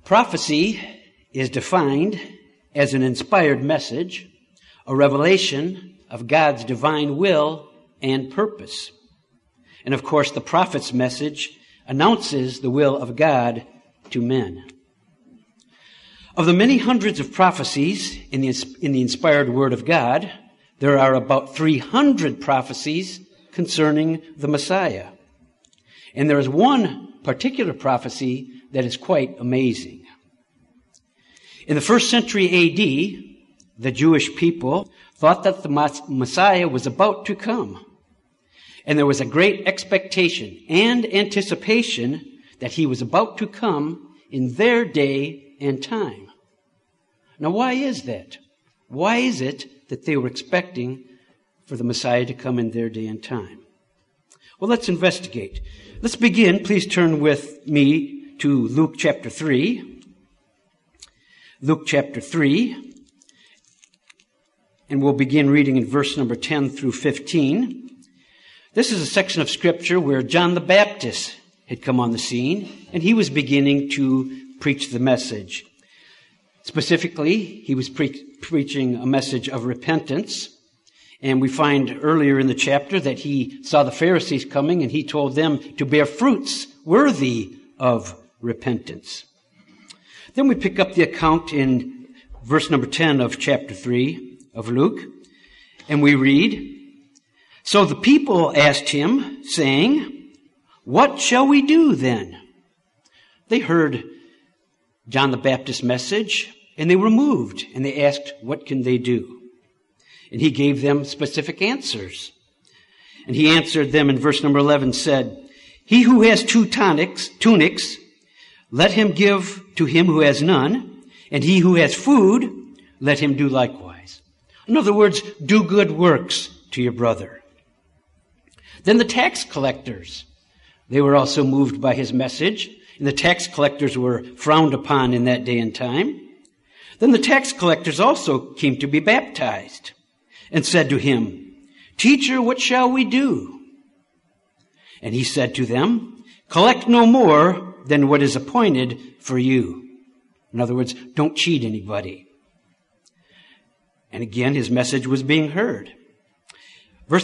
Prophecy is defined as an inspired message, a revelation of God's divine will and purpose. And of course, the prophet's message announces the will of God to men. Of the many hundreds of prophecies in the inspired Word of God, there are about 300 prophecies concerning the Messiah. And there is one particular prophecy that is quite amazing. In the first century A.D., the Jewish people thought that the Messiah was about to come. And there was a great expectation and anticipation that he was about to come in their day and time. Now, why is that? Why is it that they were expecting for the Messiah to come in their day and time? Well, let's investigate. Let's begin. Please turn with me to Luke chapter 3. Luke chapter 3. And we'll begin reading in verse number 10 through 15. This is a section of Scripture where John the Baptist had come on the scene, and he was beginning to preach the message. Specifically, he was preaching a message of repentance. And we find earlier in the chapter that he saw the Pharisees coming, and he told them to bear fruits worthy of repentance. Then we pick up the account in verse number 10 of chapter 3 of Luke, and we read, "So the people asked him, saying, 'What shall we do then?' They heard John the Baptist's message, and they were moved, and they asked, 'What can they do?' And he gave them specific answers. And he answered them in verse number 11, said, 'He who has 2 tunics, let him give to him who has none, and he who has food, let him do likewise.'" In other words, do good works to your brother. Then the tax collectors, they were also moved by his message, and the tax collectors were frowned upon in that day and time. Then the tax collectors also came to be baptized and said to him, "Teacher, what shall we do?" And he said to them, "Collect no more than what is appointed for you." In other words, don't cheat anybody. And again, his message was being heard. Verse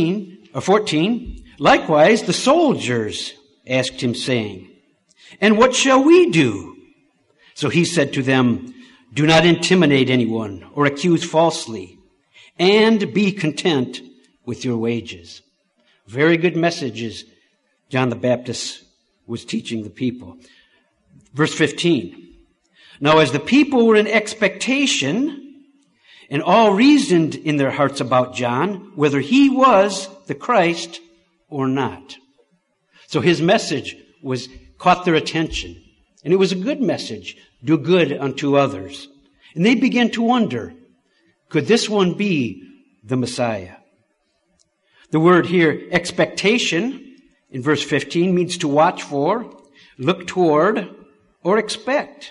14, "Likewise the soldiers asked him, saying, 'And what shall we do?' So he said to them, 'Do not intimidate anyone or accuse falsely, and be content with your wages.'" Very good messages John the Baptist was teaching the people. Verse 15, "Now as the people were in expectation, and all reasoned in their hearts about John, whether he was the Christ or not." So his message caught their attention. And it was a good message. Do good unto others. And they began to wonder, could this one be the Messiah? The word here, expectation, in verse 15, means to watch for, look toward, or expect.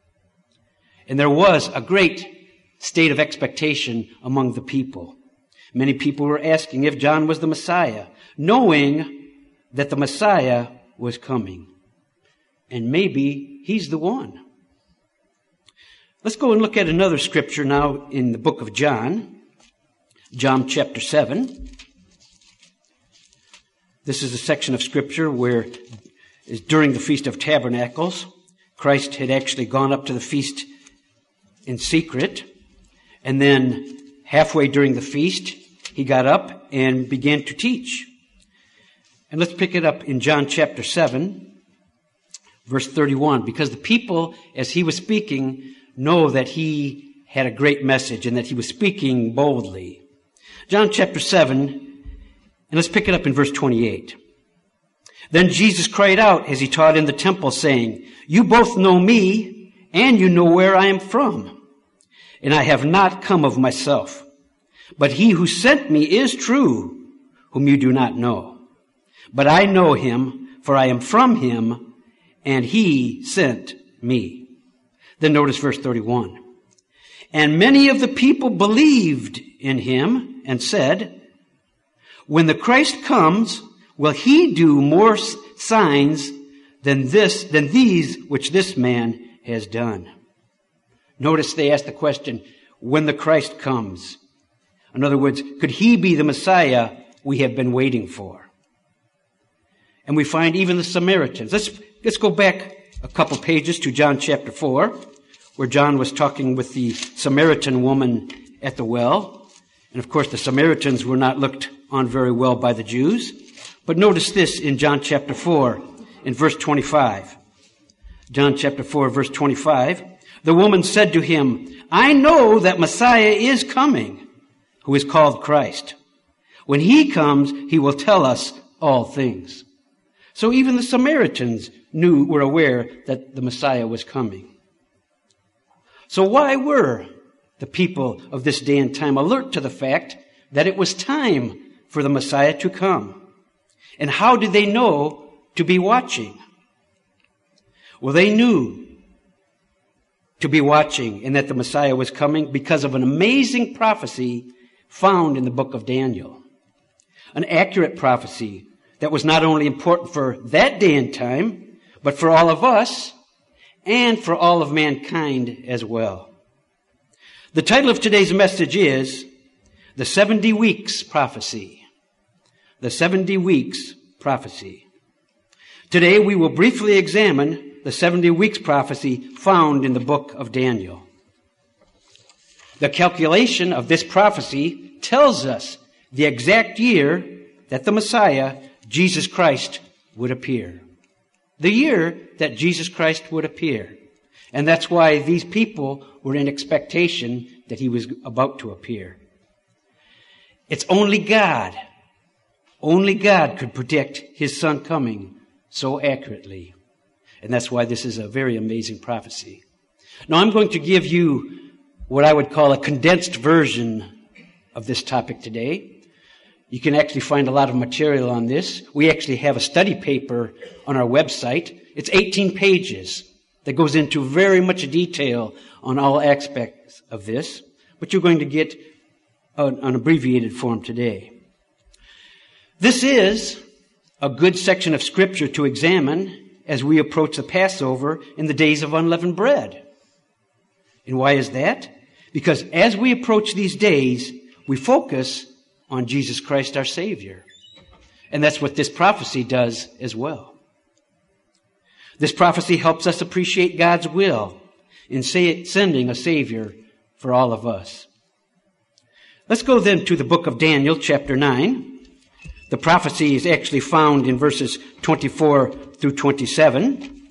And there was a great state of expectation among the people. Many people were asking if John was the Messiah, knowing that the Messiah was coming. And maybe he's the one. Let's go and look at another scripture now in the book of John. John chapter 7. This is a section of scripture where during the Feast of Tabernacles, Christ had actually gone up to the feast in secret. And then halfway during the feast, he got up and began to teach. And let's pick it up in John chapter 7, verse 31. Because the people, as he was speaking, know that he had a great message and that he was speaking boldly. John chapter 7, and let's pick it up in verse 28. "Then Jesus cried out as he taught in the temple, saying, 'You both know me, and you know where I am from. And I have not come of myself. But he who sent me is true, whom you do not know. But I know him, for I am from him, and he sent me.'" Then notice verse 31. "And many of the people believed in him and said, 'When the Christ comes, will he do more signs than these which this man has done. Notice they ask the question, when the Christ comes. In other words, could he be the Messiah we have been waiting for? And we find even the Samaritans. Let's go back a couple pages to John chapter 4, where John was talking with the Samaritan woman at the well. And of course, the Samaritans were not looked on very well by the Jews. But notice this in John chapter 4, in verse 25. John chapter 4, verse 25. The woman said to him, I know that Messiah is coming, who is called Christ. When he comes, he will tell us all things. So even the Samaritans were aware that the Messiah was coming. So why were the people of this day and time alert to the fact that it was time for the Messiah to come? And how did they know to be watching? Well, they knew to be watching and that the Messiah was coming because of an amazing prophecy found in the book of Daniel. An accurate prophecy that was not only important for that day and time, but for all of us and for all of mankind as well. The title of today's message is The 70 Weeks Prophecy. The 70 Weeks Prophecy. Today we will briefly examine the 70 weeks prophecy found in the book of Daniel. The calculation of this prophecy tells us the exact year that the Messiah, Jesus Christ, would appear. The year that Jesus Christ would appear. And that's why these people were in expectation that he was about to appear. It's only God could predict his son coming so accurately. And that's why this is a very amazing prophecy. Now I'm going to give you what I would call a condensed version of this topic today. You can actually find a lot of material on this. We actually have a study paper on our website. It's 18 pages that goes into very much detail on all aspects of this. But you're going to get an abbreviated form today. This is a good section of Scripture to examine as we approach the Passover in the days of unleavened bread. And why is that? Because as we approach these days, we focus on Jesus Christ, our Savior. And that's what this prophecy does as well. This prophecy helps us appreciate God's will in sending a Savior for all of us. Let's go then to the book of Daniel, chapter 9. The prophecy is actually found in verses 24 through 27.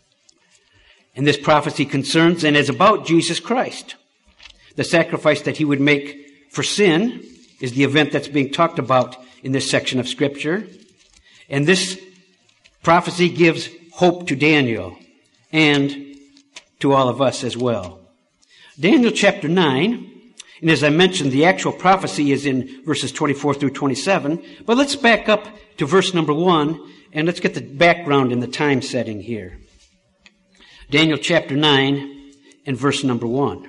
And this prophecy concerns and is about Jesus Christ. The sacrifice that he would make for sin is the event that's being talked about in this section of Scripture. And this prophecy gives hope to Daniel and to all of us as well. Daniel chapter 9, and as I mentioned, the actual prophecy is in verses 24 through 27. But let's back up to verse number 1, and let's get the background and the time setting here. Daniel chapter 9 and verse number 1.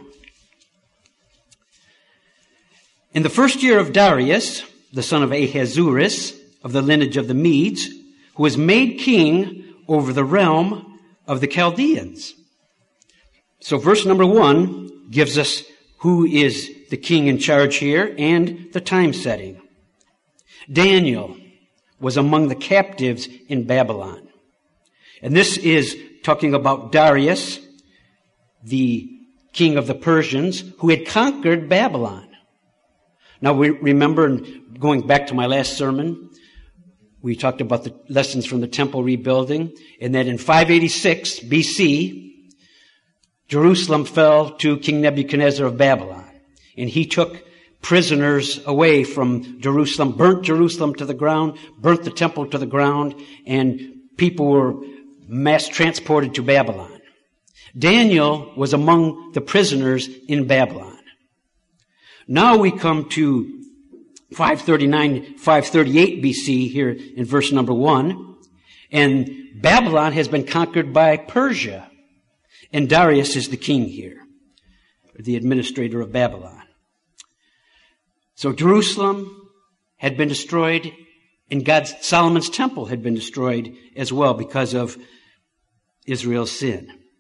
In the first year of Darius, the son of Ahasuerus, of the lineage of the Medes, who was made king over the realm of the Chaldeans. So verse number 1 gives us who is the king in charge here and the time setting. Daniel was among the captives in Babylon. And this is talking about Darius, the king of the Persians, who had conquered Babylon. Now we remember, going back to my last sermon, we talked about the lessons from the temple rebuilding, and that in 586 BC, Jerusalem fell to King Nebuchadnezzar of Babylon. And he took prisoners away from Jerusalem, burnt Jerusalem to the ground, burnt the temple to the ground, and people were mass transported to Babylon. Daniel was among the prisoners in Babylon. Now we come to 539, 538 BC here in verse number 1. And Babylon has been conquered by Persia. And Darius is the king here, the administrator of Babylon. So Jerusalem had been destroyed, and Solomon's temple had been destroyed as well because of Israel's sin.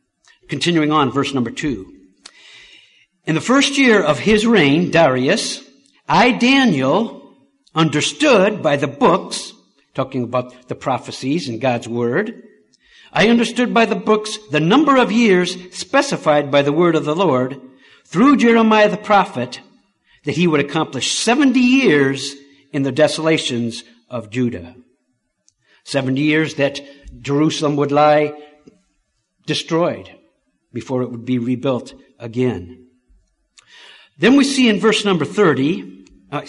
Continuing on, verse number 2. In the first year of his reign, Darius, I, Daniel, understood by the books, talking about the prophecies and God's word, I understood by the books the number of years specified by the word of the Lord through Jeremiah the prophet, that he would accomplish 70 years in the desolations of Judah. 70 years that Jerusalem would lie destroyed before it would be rebuilt again. Then we see in verse number 3,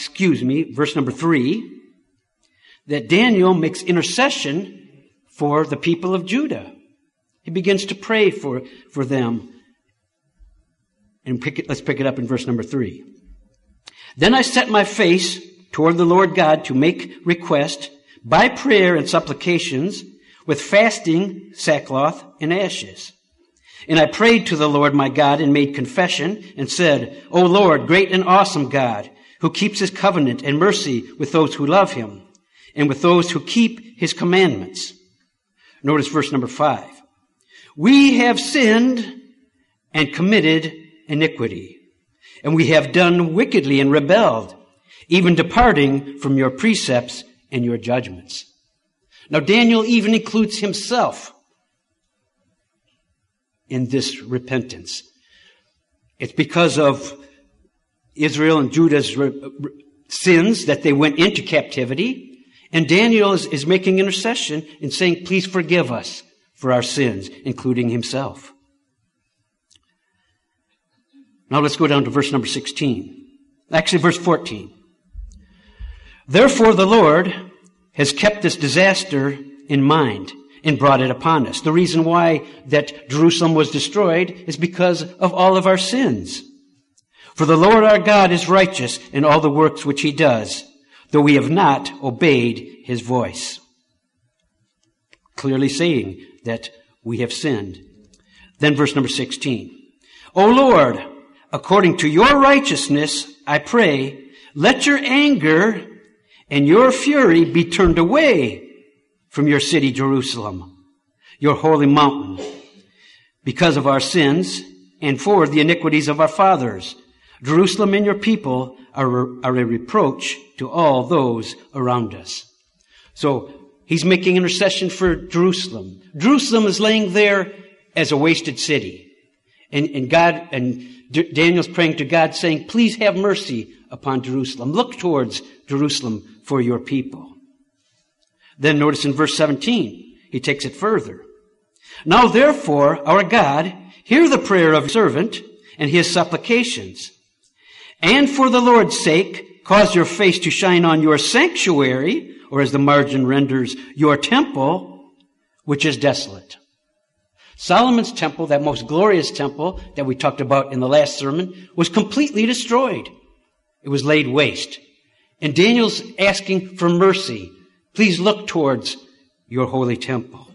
that Daniel makes intercession for the people of Judah. He begins to pray for them. And let's pick it up in verse number 3. Then I set my face toward the Lord God to make request by prayer and supplications with fasting, sackcloth, and ashes. And I prayed to the Lord my God and made confession and said, O Lord, great and awesome God, who keeps his covenant and mercy with those who love him and with those who keep his commandments. Notice verse number 5. We have sinned and committed iniquity, and we have done wickedly and rebelled, even departing from your precepts and your judgments. Now Daniel even includes himself in this repentance. It's because of Israel and Judah's sins that they went into captivity, and Daniel is making intercession and saying, please forgive us for our sins, including himself. Now let's go down to verse number 16. Actually, verse 14. Therefore the Lord has kept this disaster in mind and brought it upon us. The reason why that Jerusalem was destroyed is because of all of our sins. For the Lord our God is righteous in all the works which he does, though we have not obeyed his voice. Clearly saying that we have sinned. Then verse number 16. O Lord, according to your righteousness, I pray, let your anger and your fury be turned away from your city, Jerusalem, your holy mountain, because of our sins and for the iniquities of our fathers. Jerusalem and your people are a reproach to all those around us. So he's making intercession for Jerusalem. Jerusalem is laying there as a wasted city. And Daniel's praying to God saying, please have mercy upon Jerusalem. Look towards Jerusalem for your people. Then notice in verse 17, he takes it further. Now therefore, our God, hear the prayer of your servant and his supplications. And for the Lord's sake, cause your face to shine on your sanctuary, or as the margin renders, your temple, which is desolate. Solomon's temple, that most glorious temple that we talked about in the last sermon, was completely destroyed. It was laid waste. And Daniel's asking for mercy. Please look towards your holy temple.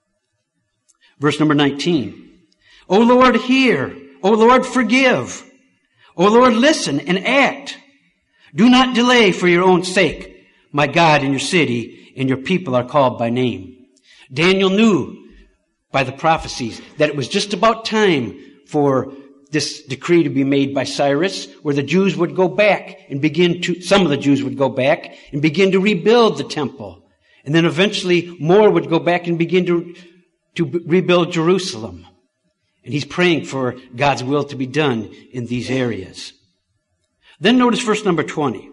Verse number 19. O Lord, hear. O Lord, forgive. O Lord, listen and act. Do not delay for your own sake. My God, in your city and your people are called by name. Daniel knew by the prophecies that it was just about time for this decree to be made by Cyrus, where the Jews would go back and some of the Jews would go back and begin to rebuild the temple. And then eventually more would go back and begin to rebuild Jerusalem. And he's praying for God's will to be done in these areas. Then notice verse number 20.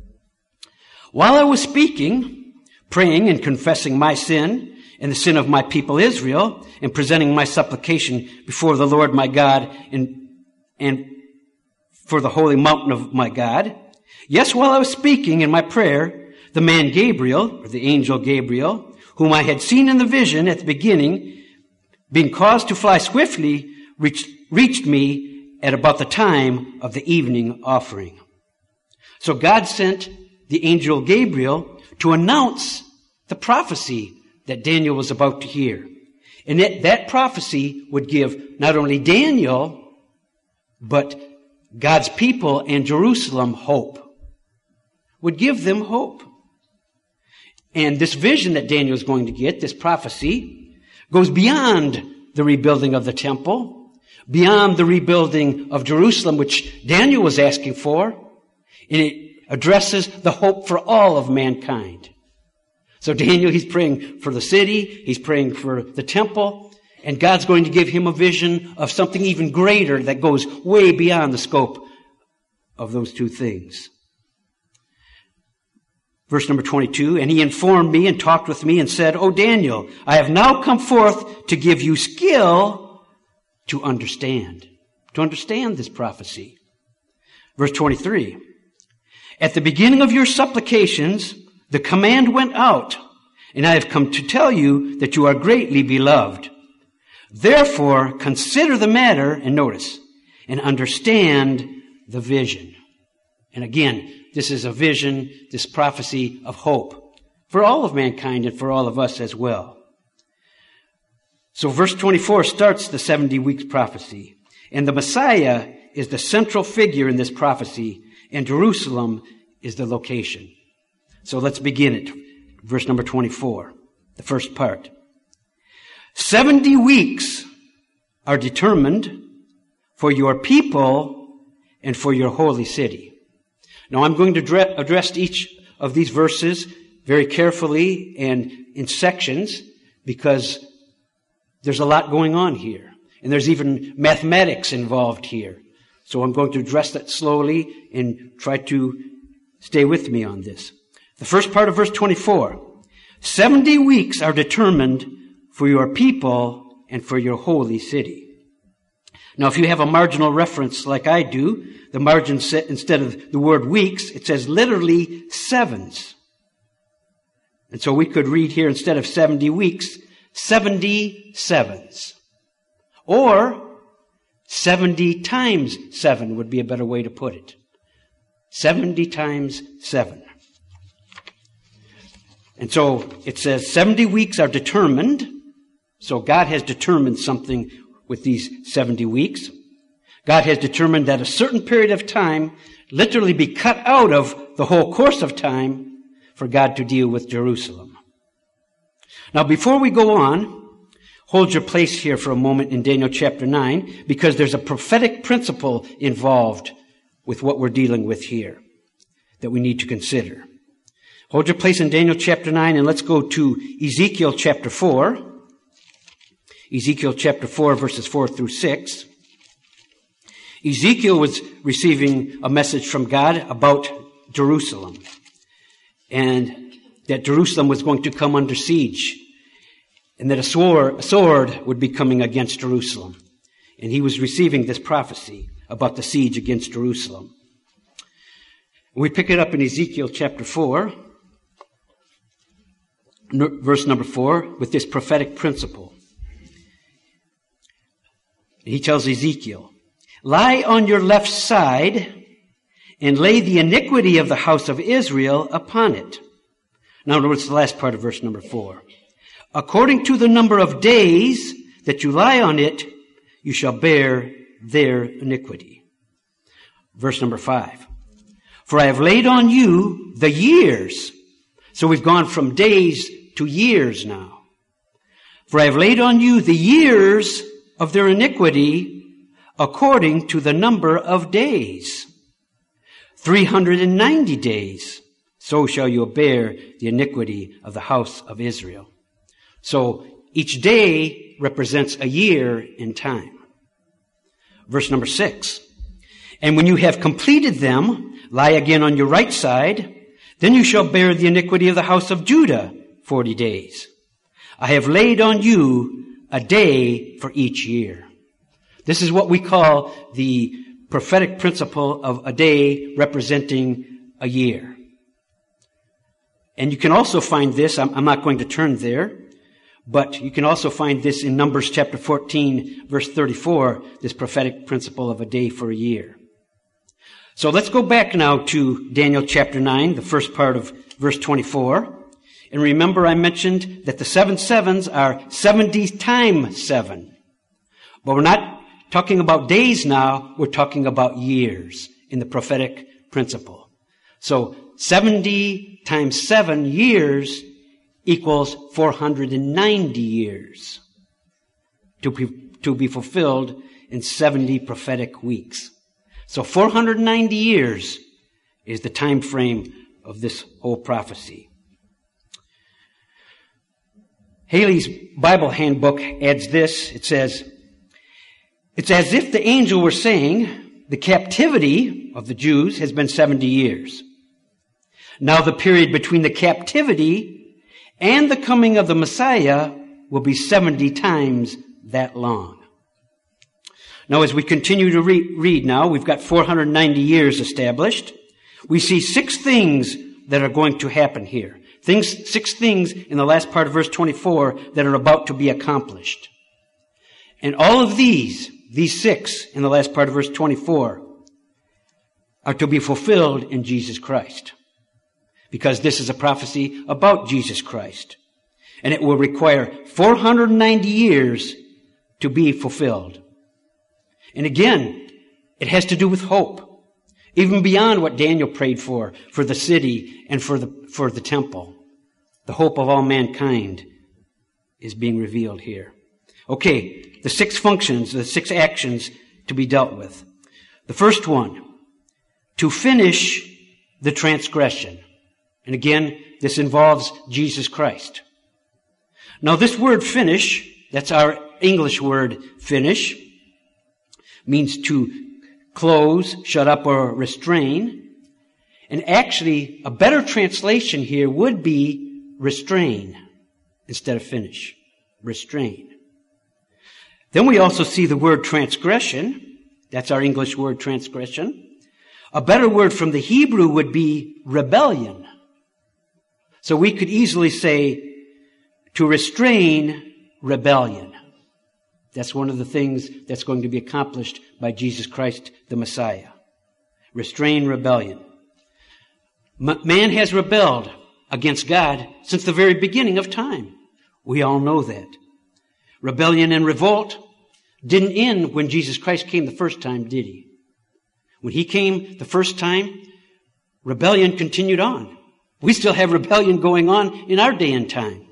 While I was speaking, praying and confessing my sin and the sin of my people Israel, and presenting my supplication before the Lord my God and for the holy mountain of my God. Yes, while I was speaking in my prayer, the man Gabriel, or the angel Gabriel, whom I had seen in the vision at the beginning, being caused to fly swiftly, reached me at about the time of the evening offering. So God sent the angel Gabriel to announce the prophecy that Daniel was about to hear. And that prophecy would give not only Daniel, but God's people and Jerusalem hope. Would give them hope. And this vision that Daniel is going to get, this prophecy, goes beyond the rebuilding of the temple beyond the rebuilding of Jerusalem, which Daniel was asking for, and it addresses the hope for all of mankind. So Daniel, he's praying for the city, he's praying for the temple, and God's going to give him a vision of something even greater that goes way beyond the scope of those two things. Verse number 22, and he informed me and talked with me and said, O Daniel, I have now come forth to give you skill to understand this prophecy. Verse 23, at the beginning of your supplications, the command went out, and I have come to tell you that you are greatly beloved. Therefore, consider the matter, and notice, and understand the vision. And again, this is a vision, this prophecy of hope for all of mankind and for all of us as well. So verse 24 starts the 70 weeks prophecy. And the Messiah is the central figure in this prophecy, and Jerusalem is the location. So let's begin it. Verse number 24, the first part. 70 weeks are determined for your people and for your holy city. Now I'm going to address each of these verses very carefully and in sections because there's a lot going on here. And there's even mathematics involved here. So I'm going to address that slowly and try to stay with me on this. The first part of verse 24. 70 weeks are determined for your people and for your holy city. Now, if you have a marginal reference like I do, the margin set, instead of the word weeks, it says literally sevens. And so we could read here, instead of 70 weeks, 70 sevens. Or 70 times 7 would be a better way to put it. 70 times 7. And so it says 70 weeks are determined. So God has determined something with these 70 weeks. God has determined that a certain period of time literally be cut out of the whole course of time for God to deal with Jerusalem. Now, before we go on, hold your place here for a moment in Daniel chapter 9, because there's a prophetic principle involved with what we're dealing with here that we need to consider. Hold your place in Daniel chapter 9, and let's go to Ezekiel chapter 4. Ezekiel chapter 4, verses 4 through 6. Ezekiel was receiving a message from God about Jerusalem, and that Jerusalem was going to come under siege, and that a sword would be coming against Jerusalem. And he was receiving this prophecy about the siege against Jerusalem. We pick it up in Ezekiel chapter 4, verse number 4, with this prophetic principle. He tells Ezekiel, lie on your left side and lay the iniquity of the house of Israel upon it. Now notice the last part of verse number 4. According to the number of days that you lie on it, you shall bear their iniquity. Verse number 5. For I have laid on you the years. So we've gone from days to years now. For I have laid on you the years of their iniquity according to the number of days. 390 days. So shall you bear the iniquity of the house of Israel. So each day represents a year in time. Verse number 6. And when you have completed them, lie again on your right side, then you shall bear the iniquity of the house of Judah 40 days. I have laid on you a day for each year. This is what we call the prophetic principle of a day representing a year. And you can also find this, I'm not going to turn there, but you can also find this in Numbers chapter 14, verse 34, this prophetic principle of a day for a year. So let's go back now to Daniel chapter 9, the first part of verse 24. And remember, I mentioned that the 7 sevens are 70 times 7. But we're not talking about days now, we're talking about years in the prophetic principle. So 70 times 7 years equals 490 years. To to be fulfilled in 70 prophetic weeks. So 490 years is the time frame of this whole prophecy. Haley's Bible Handbook adds this. It says, it's as if the angel were saying the captivity of the Jews has been 70 years. Now the period between the captivity and the coming of the Messiah will be 70 times that long. Now as we continue to read now, we've got 490 years established. We see 6 things that are going to happen here. 6 things in the last part of verse 24 that are about to be accomplished. And all of these 6 in the last part of verse 24 are to be fulfilled in Jesus Christ. Because this is a prophecy about Jesus Christ. And it will require 490 years to be fulfilled. And again, it has to do with hope. Even beyond what Daniel prayed for the city and for the temple. The hope of all mankind is being revealed here. Okay, the 6 functions, the 6 actions to be dealt with. The first one, to finish the transgression. And again, this involves Jesus Christ. Now this word finish, that's our English word finish, means to close, shut up, or restrain. And actually, a better translation here would be restrain instead of finish. Restrain. Then we also see the word transgression. That's our English word transgression. A better word from the Hebrew would be rebellion. So we could easily say to restrain rebellion. That's one of the things that's going to be accomplished by Jesus Christ, the Messiah. Restrain rebellion. Man has rebelled against God since the very beginning of time. We all know that. Rebellion and revolt didn't end when Jesus Christ came the first time, did he? When he came the first time, rebellion continued on. We still have rebellion going on in our day and time.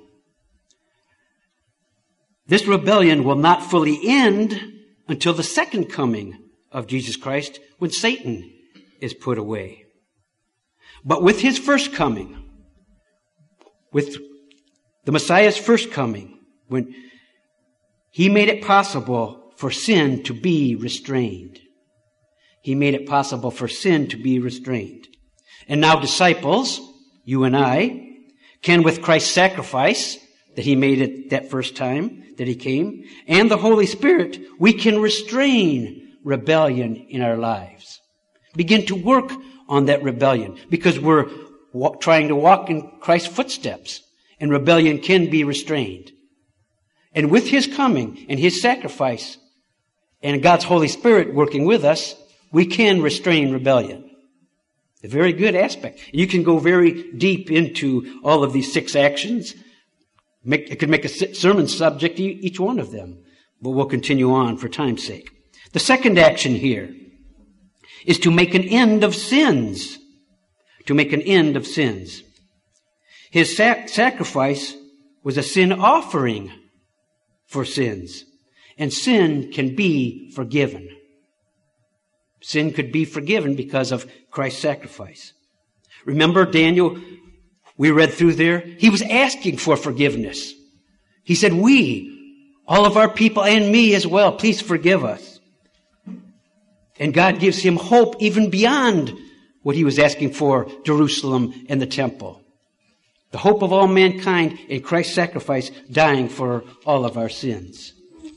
This rebellion will not fully end until the second coming of Jesus Christ, when Satan is put away. But with his first coming, with the Messiah's first coming, when he made it possible for sin to be restrained. He made it possible for sin to be restrained. And now disciples, you and I, can with Christ's sacrifice that he made it that first time that he came, and the Holy Spirit, we can restrain rebellion in our lives. Begin to work on that rebellion because we're trying to walk in Christ's footsteps, and rebellion can be restrained. And with his coming and his sacrifice and God's Holy Spirit working with us, we can restrain rebellion. A very good aspect. You can go very deep into all of these 6 actions. It could make a sermon subject, each one of them. But we'll continue on for time's sake. The second action here is to make an end of sins. To make an end of sins. His sacrifice was a sin offering for sins. And sin can be forgiven. Sin could be forgiven because of Christ's sacrifice. Remember Daniel, we read through there, he was asking for forgiveness. He said, all of our people and me as well, please forgive us. And God gives him hope even beyond what he was asking for Jerusalem and the temple. The hope of all mankind in Christ's sacrifice dying for all of our sins.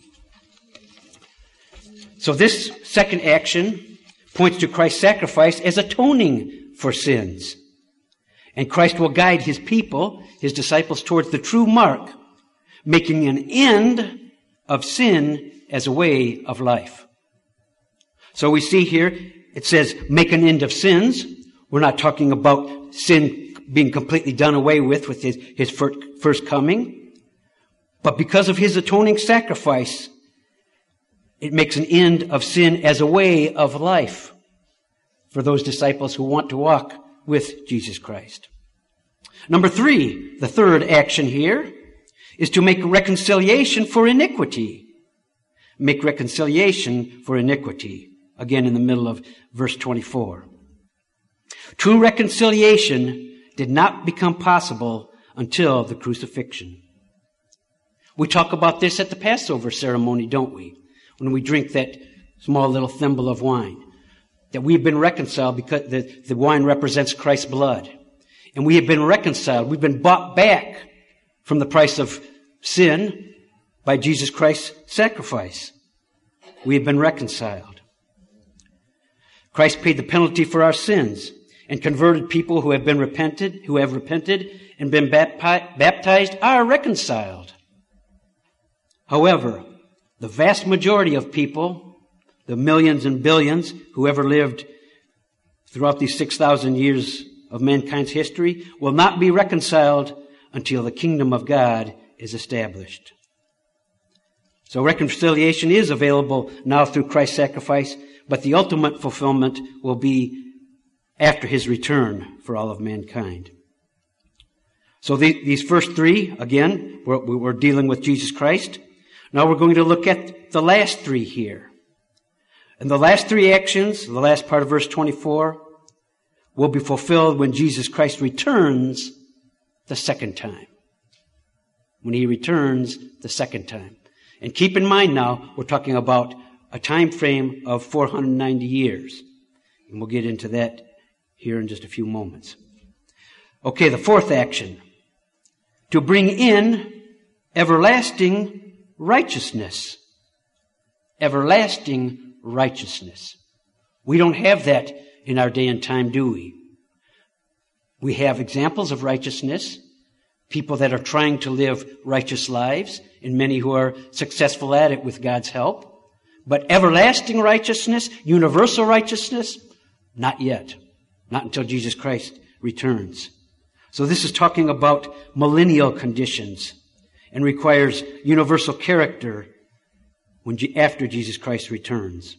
So this second action points to Christ's sacrifice as atoning for sins. And Christ will guide his people, his disciples, towards the true mark, making an end of sin as a way of life. So we see here, it says, make an end of sins. We're not talking about sin being completely done away with his first coming. But because of his atoning sacrifice, it makes an end of sin as a way of life for those disciples who want to walk with Jesus Christ. Number 3, the third action here, is to make reconciliation for iniquity. make reconciliation for iniquity. Again, in the middle of verse 24. True reconciliation did not become possible until the crucifixion. We talk about this at the Passover ceremony, don't we? When we drink that small little thimble of wine. That we've been reconciled because the wine represents Christ's blood. And we have been reconciled. We've been bought back from the price of sin by Jesus Christ's sacrifice. We have been reconciled. Christ paid the penalty for our sins and converted people who have repented and been baptized are reconciled. However, the vast majority of people, the millions and billions who ever lived throughout these 6,000 years of mankind's history, will not be reconciled until the kingdom of God is established. So reconciliation is available now through Christ's sacrifice, but the ultimate fulfillment will be after his return for all of mankind. So these first three, again, we're dealing with Jesus Christ. Now we're going to look at the last three here. And the last three actions, the last part of verse 24, will be fulfilled when Jesus Christ returns the second time. When he returns the second time. And keep in mind now, we're talking about a time frame of 490 years. And we'll get into that here in just a few moments. Okay, the fourth action. To bring in everlasting righteousness. Everlasting righteousness. We don't have that in our day and time, do we? We have examples of righteousness, people that are trying to live righteous lives, and many who are successful at it with God's help. But everlasting righteousness, universal righteousness, not yet. Not until Jesus Christ returns. So this is talking about millennial conditions and requires universal character after Jesus Christ returns.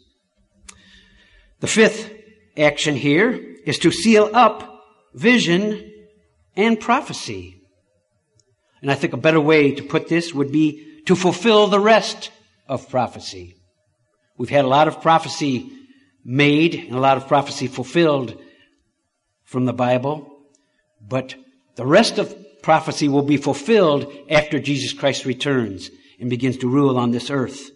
The fifth action here is to seal up vision and prophecy. And I think a better way to put this would be to fulfill the rest of prophecy. We've had a lot of prophecy made and a lot of prophecy fulfilled from the Bible, but the rest of prophecy will be fulfilled after Jesus Christ returns and begins to rule on this earth.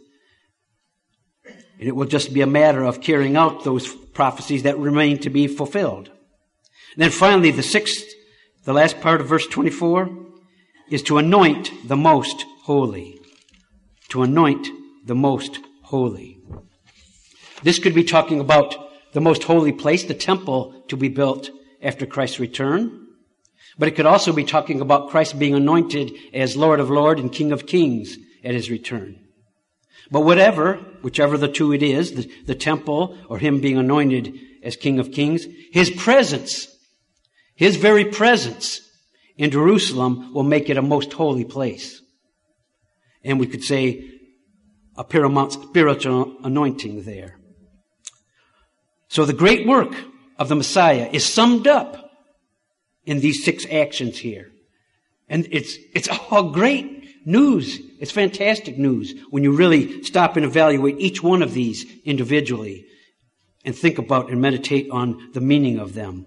And it will just be a matter of carrying out those prophecies that remain to be fulfilled. And then finally, the last part of verse 24, is to anoint the most holy. To anoint the most holy. This could be talking about the most holy place, the temple to be built after Christ's return. But it could also be talking about Christ being anointed as Lord of Lords and King of Kings at his return. But whichever the two it is, the temple or him being anointed as King of Kings, his presence, his very presence in Jerusalem will make it a most holy place. And we could say a paramount spiritual anointing there. So the great work of the Messiah is summed up in these 6 actions here. And it's all great news. It's fantastic news when you really stop and evaluate each one of these individually and think about and meditate on the meaning of them.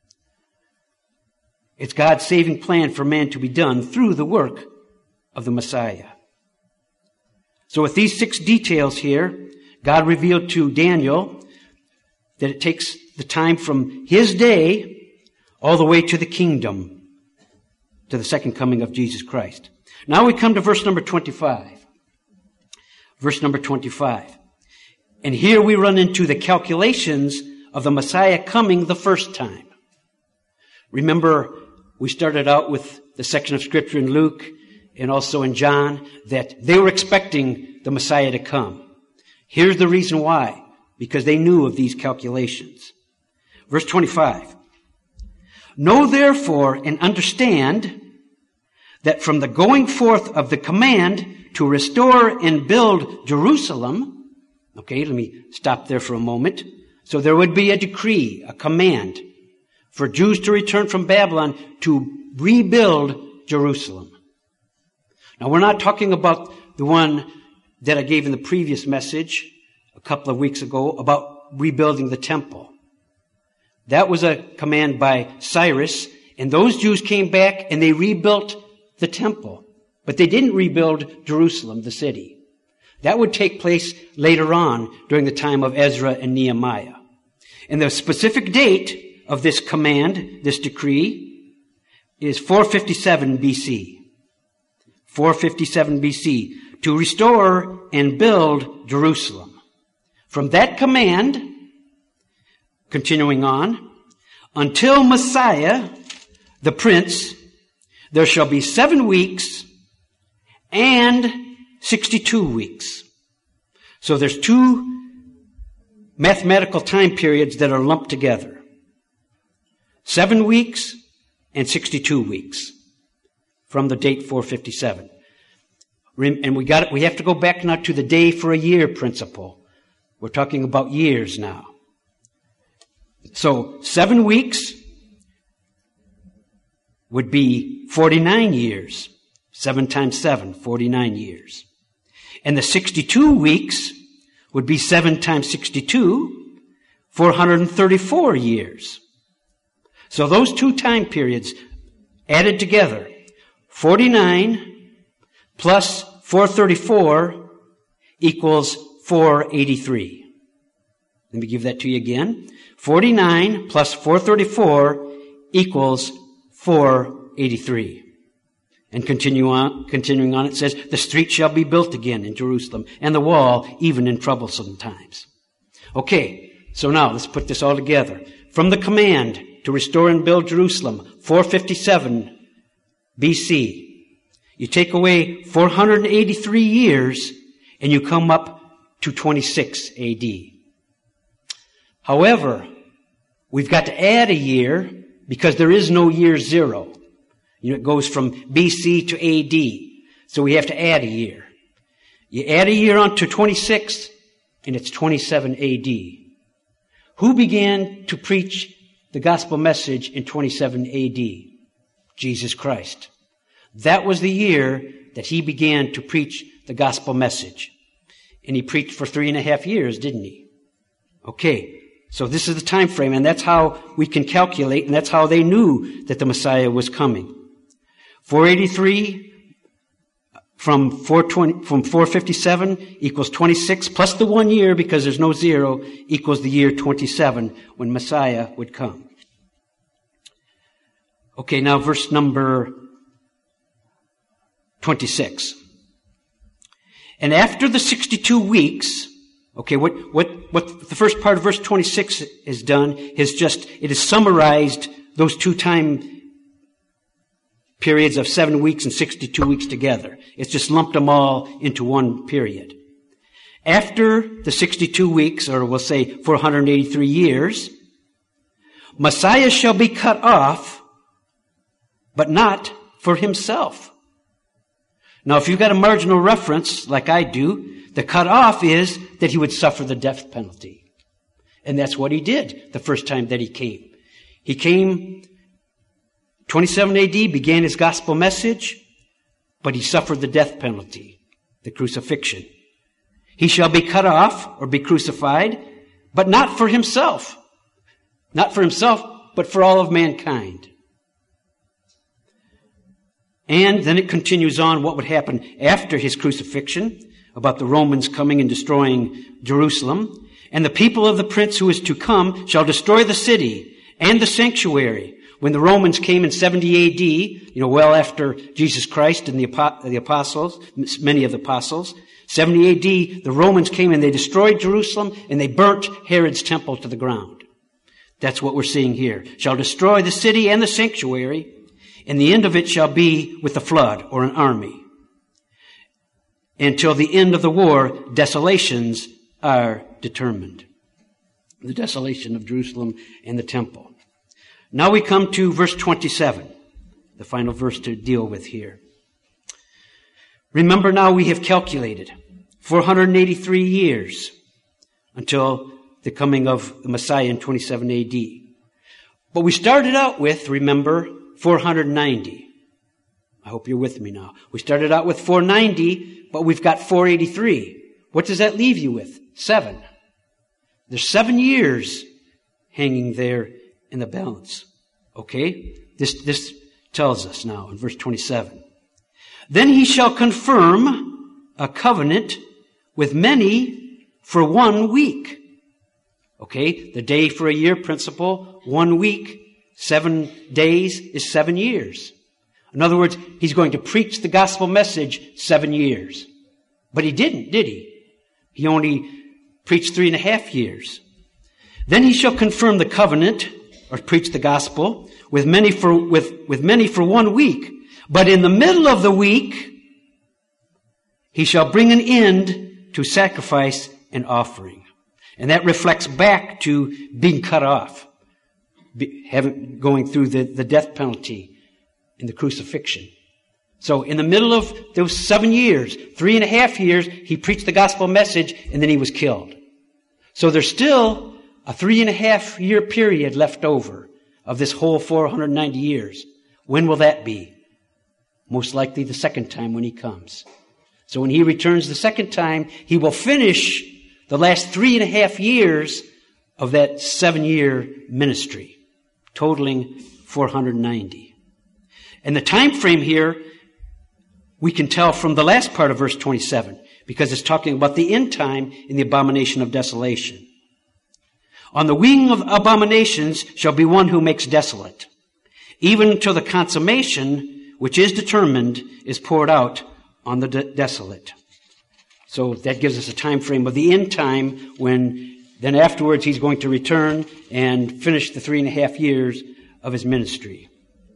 It's God's saving plan for man to be done through the work of the Messiah. So with these 6 details here, God revealed to Daniel that it takes the time from his day all the way to the kingdom, to the second coming of Jesus Christ. Now we come to verse number 25. Verse number 25. And here we run into the calculations of the Messiah coming the first time. Remember, we started out with the section of Scripture in Luke and also in John that they were expecting the Messiah to come. Here's the reason why. Because they knew of these calculations. Verse 25. Know therefore and understand that from the going forth of the command to restore and build Jerusalem, okay, let me stop there for a moment. So there would be a decree, a command for Jews to return from Babylon to rebuild Jerusalem. Now we're not talking about the one that I gave in the previous message a couple of weeks ago about rebuilding the temple. That was a command by Cyrus, and those Jews came back and they rebuilt the temple. But they didn't rebuild Jerusalem, the city. That would take place later on during the time of Ezra and Nehemiah. And the specific date of this command, this decree, is 457 BC. 457 BC, to restore and build Jerusalem. From that command, continuing on, until Messiah, the Prince, there shall be 7 weeks and 62 weeks. So there's 2 mathematical time periods that are lumped together. 7 weeks and 62 weeks from the date 457. And we have to go back now to the day for a year principle. We're talking about years now. So 7 weeks would be 49 years. 7 times 7, 49 years. And the 62 weeks would be 7 times 62, 434 years. So those 2 time periods added together, 49 plus 434 equals 483. Let me give that to you again. 49 plus 434 equals 483. And continuing on, it says, the street shall be built again in Jerusalem, and the wall even in troublesome times. Okay, so now let's put this all together. From the command to restore and build Jerusalem, 457 BC, you take away 483 years, and you come up to 26 AD. However, we've got to add a year because there is no year 0. It goes from BC to AD. So we have to add a year. You add a year on to 26, and it's 27 AD. Who began to preach the gospel message in 27 AD? Jesus Christ. That was the year that he began to preach the gospel message. And he preached for 3.5 years, didn't he? Okay, so this is the time frame, and that's how we can calculate, and that's how they knew that the Messiah was coming. 483 from 457 equals 26, plus the 1 year, because there's no 0, equals the year 27, when Messiah would come. Okay, now verse number 26. And after the 62 weeks, okay, what the first part of verse 26 has done is it has summarized those 2 time periods of 7 weeks and 62 weeks together. It's just lumped them all into one period. After the 62 weeks, or we'll say 483 years, Messiah shall be cut off, but not for himself. Now, if you've got a marginal reference, like I do, the cut off is that he would suffer the death penalty. And that's what he did the first time that he came. He came 27 AD, began his gospel message, but he suffered the death penalty, the crucifixion. He shall be cut off or be crucified, but not for himself. Not for himself, but for all of mankind. And then it continues on what would happen after his crucifixion, about the Romans coming and destroying Jerusalem. And the people of the prince who is to come shall destroy the city and the sanctuary. When the Romans came in 70 AD, well after Jesus Christ and the apostles, many of the apostles, 70 AD, the Romans came and they destroyed Jerusalem and they burnt Herod's temple to the ground. That's what we're seeing here. Shall destroy the city and the sanctuary, and the end of it shall be with a flood or an army. Until the end of the war, desolations are determined. The desolation of Jerusalem and the temple. Now we come to verse 27, the final verse to deal with here. Remember now we have calculated 483 years until the coming of the Messiah in 27 AD. But we started out with, remember, 490. I hope you're with me now. We started out with 490, but we've got 483. What does that leave you with? 7. There's 7 years hanging there in the balance. Okay? This tells us now in verse 27. Then he shall confirm a covenant with many for 1 week. Okay? The day for a year principle, 1 week, 7 days is 7 years. In other words, he's going to preach the gospel message 7 years. But he didn't, did he? He only preached 3.5 years. Then he shall confirm the covenant, or preach the gospel, with many for 1 week. But in the middle of the week, he shall bring an end to sacrifice and offering. And that reflects back to being cut off, going through the death penalty in the crucifixion. So in the middle of those 7 years, 3.5 years, he preached the gospel message and then he was killed. So there's still a 3.5 year period left over of this whole 490 years. When will that be? Most likely the second time when he comes. So when he returns the second time, he will finish the last 3.5 years of that 7-year ministry, totaling 490. And the time frame here, we can tell from the last part of verse 27, because it's talking about the end time in the abomination of desolation. On the wing of abominations shall be one who makes desolate, even until the consummation, which is determined, is poured out on the desolate. So that gives us a time frame of the end time when then afterwards he's going to return and finish the 3.5 years of his ministry.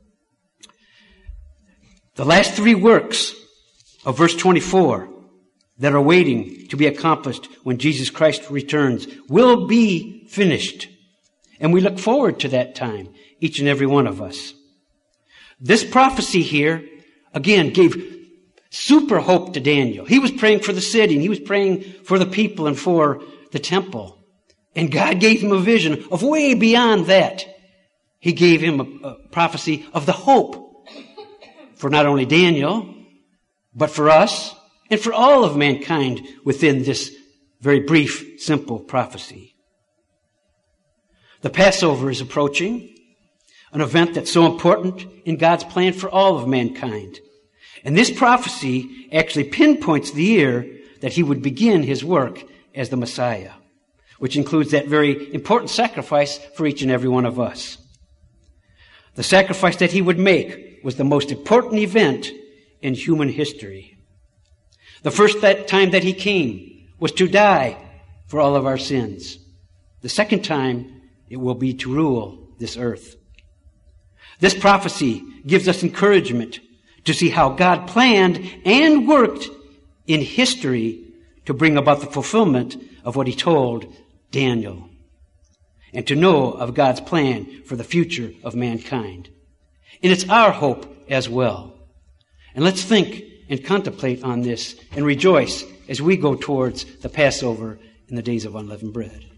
The last 3 works of verse 24 that are waiting to be accomplished when Jesus Christ returns will be finished. And we look forward to that time, each and every one of us. This prophecy here, again, gave super hope to Daniel. He was praying for the city, and he was praying for the people and for the temple. And God gave him a vision of way beyond that. He gave him a prophecy of the hope for not only Daniel, but for us and for all of mankind within this very brief, simple prophecy. The Passover is approaching, an event that's so important in God's plan for all of mankind. And this prophecy actually pinpoints the year that he would begin his work as the Messiah, which includes that very important sacrifice for each and every one of us. The sacrifice that he would make was the most important event in human history. The first time that he came was to die for all of our sins. The second time, it will be to rule this earth. This prophecy gives us encouragement to see how God planned and worked in history to bring about the fulfillment of what he told Daniel, and to know of God's plan for the future of mankind. And it's our hope as well. And let's think and contemplate on this and rejoice as we go towards the Passover in the days of unleavened bread.